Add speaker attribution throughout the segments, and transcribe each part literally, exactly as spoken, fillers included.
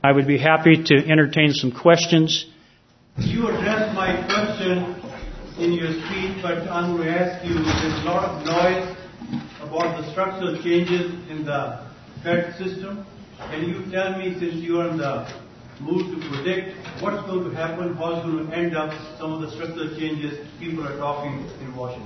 Speaker 1: I would be happy to entertain some questions.
Speaker 2: You addressed my question in your speech, but I'm going to ask you, there's a lot of noise about the structural changes in the Fed system. Can you tell me, since you are in the mood to predict, what's going to happen, how's going to end up some of the structural changes people are talking in Washington?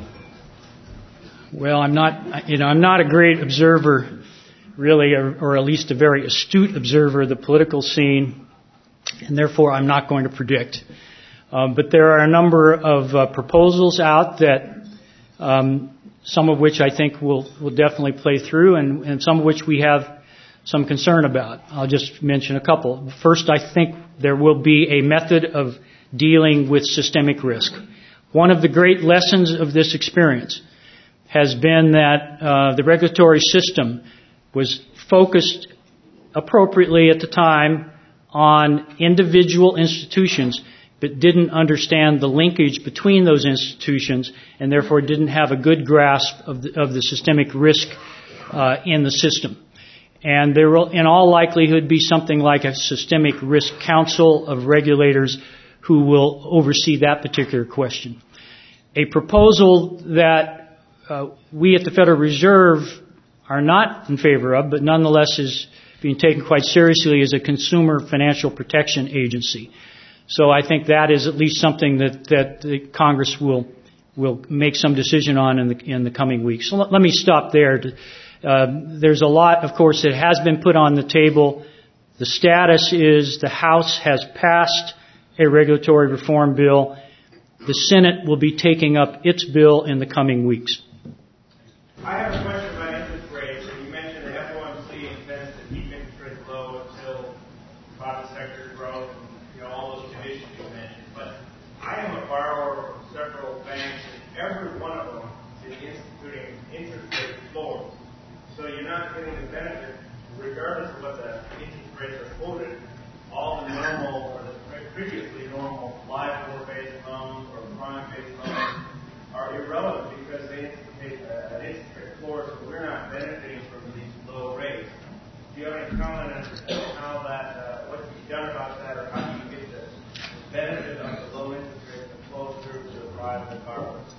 Speaker 1: Well, I'm not, you know, I'm not a great observer, really, or, or at least a very astute observer of the political scene, and therefore I'm not going to predict. Um, but there are a number of uh, proposals out that, um, some of which I think will, will definitely play through, and, and some of which we have some concern about. I'll just mention a couple. First, I think there will be a method of dealing with systemic risk. One of the great lessons of this experience has been that uh, the regulatory system was focused appropriately at the time on individual institutions, but didn't understand the linkage between those institutions, and therefore didn't have a good grasp of the, of the systemic risk uh, in the system. And there will, in all likelihood, be something like a systemic risk council of regulators who will oversee that particular question. A proposal that uh, we at the Federal Reserve are not in favor of, but nonetheless is being taken quite seriously, is a consumer financial protection agency. So I think that is at least something that, that the Congress will will make some decision on in the in the coming weeks. So let, let me stop there. To, uh, there's a lot, of course, that has been put on the table. The status is the House has passed a regulatory reform bill. The Senate will be taking up its bill in the coming weeks.
Speaker 3: I have a question about interest rates. You mentioned the F O M C intends to keep interest rates low until private sector growth and, you know, all those conditions you mentioned. But I am a borrower from several banks, and every one of them is instituting interest rate floors. So you're not getting the benefit, regardless of what the interest rates are quoted. All the normal or the previously normal LIBOR-based loans or prime-based loans are irrelevant because they institute uh, an interest rate floor, so we're not benefiting from these low rates. Do you have any comment on how that, uh, what you've done about that, or how do you get the benefit of the low interest rates that flow through to the private borrowers?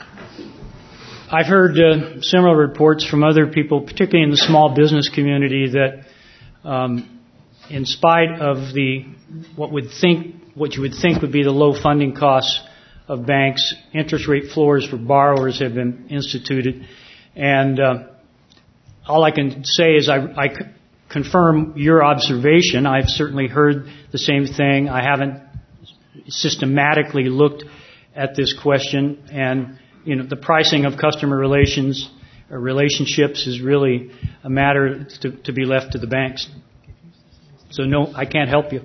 Speaker 1: I've heard uh, similar reports from other people, particularly in the small business community, that um, in spite of the what would think what you would think would be the low funding costs of banks, interest rate floors for borrowers have been instituted. And uh, all I can say is I, I c- confirm your observation. I've certainly heard the same thing. I haven't systematically looked at this question. And, you know, the pricing of customer relations or relationships is really a matter to, to be left to the banks. So, no, I can't help you.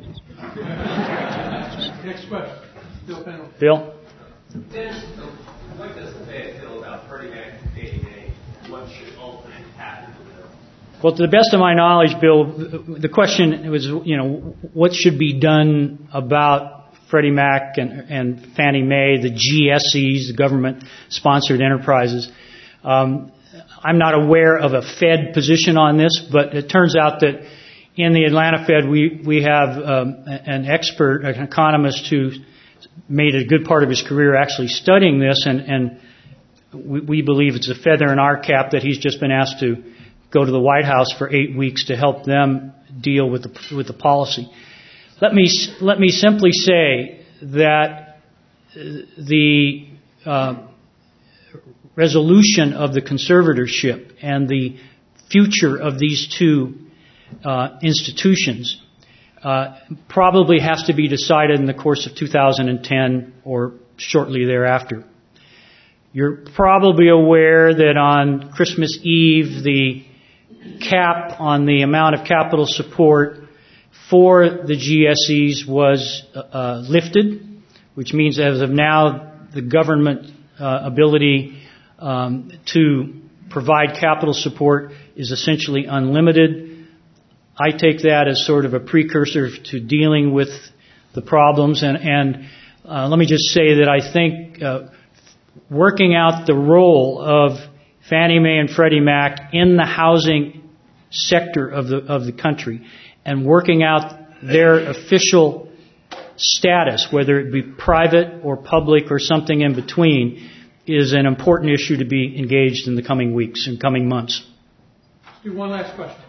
Speaker 4: Next question. Bill Panel.
Speaker 1: Bill?
Speaker 5: Dennis, what does the Fed feel about Freddie Mac and Fannie Mae, and what should ultimately happen to them?
Speaker 1: Well, to the best of my knowledge, Bill, the question was, you know, what should be done about Freddie Mac and, and Fannie Mae, the G S Es, the government-sponsored enterprises. Um, I'm not aware of a Fed position on this, but it turns out that in the Atlanta Fed, we, we have um, an expert, an economist who made a good part of his career actually studying this, and, and we, we believe it's a feather in our cap that he's just been asked to go to the White House for eight weeks to help them deal with the, with the policy. Let me let me simply say that the uh, resolution of the conservatorship and the future of these two uh, institutions uh, probably has to be decided in the course of two thousand ten or shortly thereafter. You're probably aware that on Christmas Eve, the cap on the amount of capital support for the G S Es was uh, lifted, which means as of now, the government uh, ability um, to provide capital support is essentially unlimited. I take that as sort of a precursor to dealing with the problems. And, and uh, let me just say that I think uh, working out the role of Fannie Mae and Freddie Mac in the housing sector of the of the country, and working out their official status, whether it be private or public or something in between, is an important issue to be engaged in the coming weeks and coming months.
Speaker 4: Let's do one last question.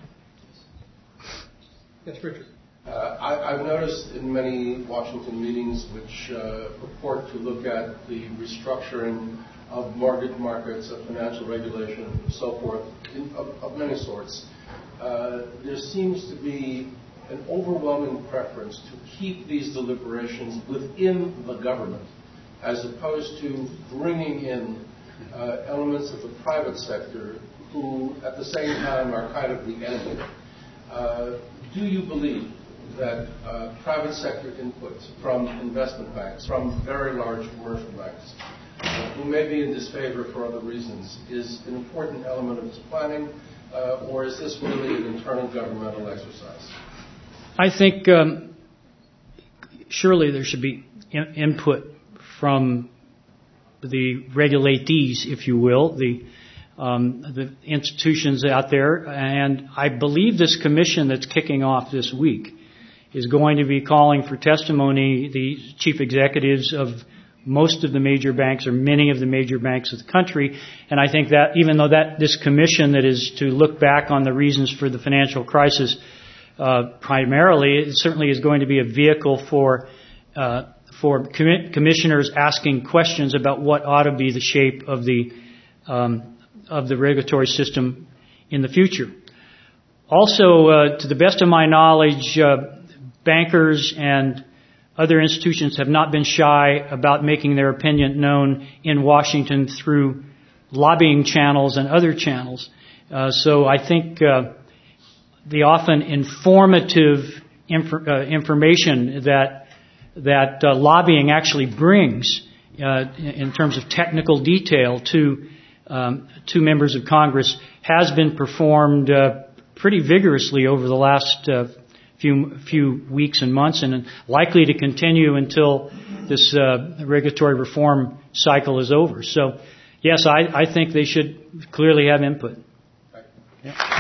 Speaker 4: Yes, Richard.
Speaker 6: Uh, I, I've noticed in many Washington meetings which uh, purport to look at the restructuring of mortgage markets, of financial regulation, and so forth, in, of, of many sorts, uh, there seems to be an overwhelming preference to keep these deliberations within the government, as opposed to bringing in uh, elements of the private sector who, at the same time, are kind of the enemy. Uh, do you believe that uh, private sector input from investment banks, from very large commercial banks, uh, who may be in disfavor for other reasons, is an important element of this planning, uh, or is this really an internal governmental exercise?
Speaker 1: I think um, surely there should be in- input from the regulatees, if you will, the um, the institutions out there, and I believe this commission that's kicking off this week is going to be calling for testimony the chief executives of most of the major banks or many of the major banks of the country. And I think that even though that this commission that is to look back on the reasons for the financial crisis uh, primarily, it certainly is going to be a vehicle for uh, for com- commissioners asking questions about what ought to be the shape of the um, of the regulatory system in the future. Also, uh, to the best of my knowledge, uh, bankers and other institutions have not been shy about making their opinion known in Washington through lobbying channels and other channels. Uh, so I think uh, the often informative inf- uh, information that that uh, lobbying actually brings uh, in terms of technical detail to um, to members of Congress has been performed uh, pretty vigorously over the last uh, few few weeks and months, and likely to continue until this uh, regulatory reform cycle is over. So, yes, I, I think they should clearly have input. Yeah.